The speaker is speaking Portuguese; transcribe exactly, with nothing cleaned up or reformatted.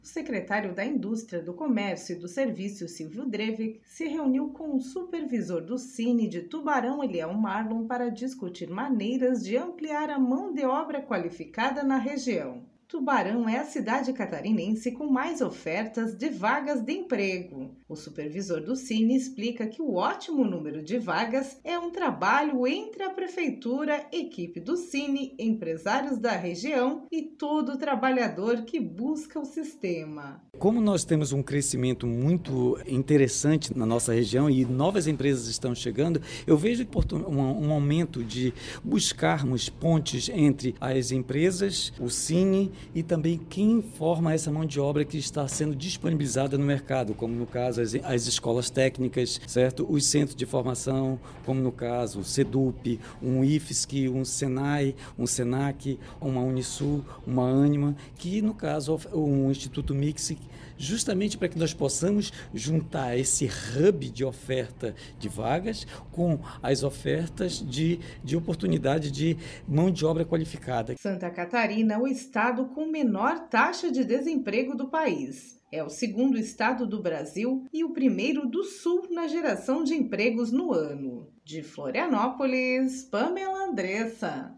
O secretário da Indústria, do Comércio e do Serviço, Silvio Drevig, se reuniu com o supervisor do Cine de Tubarão, Eliel Marlon, para discutir maneiras de ampliar a mão de obra qualificada na região. Tubarão é a cidade catarinense com mais ofertas de vagas de emprego. O supervisor do Cine explica que o ótimo número de vagas é um trabalho entre a prefeitura, equipe do Cine, empresários da região e todo trabalhador que busca o sistema. Como nós temos um crescimento muito interessante na nossa região e novas empresas estão chegando, eu vejo um aumento de buscarmos pontes entre as empresas, o Cine e também quem forma essa mão de obra que está sendo disponibilizada no mercado, como no caso as, as escolas técnicas, certo? Os centros de formação, como no caso o SEDUP, um I F S C, um SENAI, um SENAC, uma Unisul, uma Ânima, que no caso um Instituto Mix, justamente para que nós possamos juntar esse hub de oferta de vagas com as ofertas de, de oportunidade de mão de obra qualificada. Santa Catarina é o estado com menor taxa de desemprego do país. É o segundo estado do Brasil e o primeiro do Sul na geração de empregos no ano. De Florianópolis, Pamela Andressa.